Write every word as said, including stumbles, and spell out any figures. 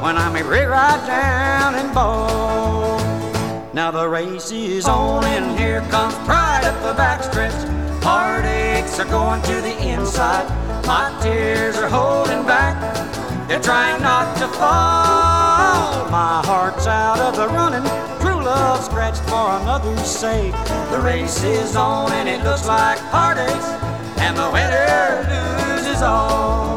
when I'm a rig right down in Bow. Now the race is on and here comes pride up the backstretch. Heartaches are going to the inside. My tears are holding back. They're trying not to fall. My heart's out of the running. True love scratched for another's sake. The race is on and it looks like heartaches, and the winner loses all.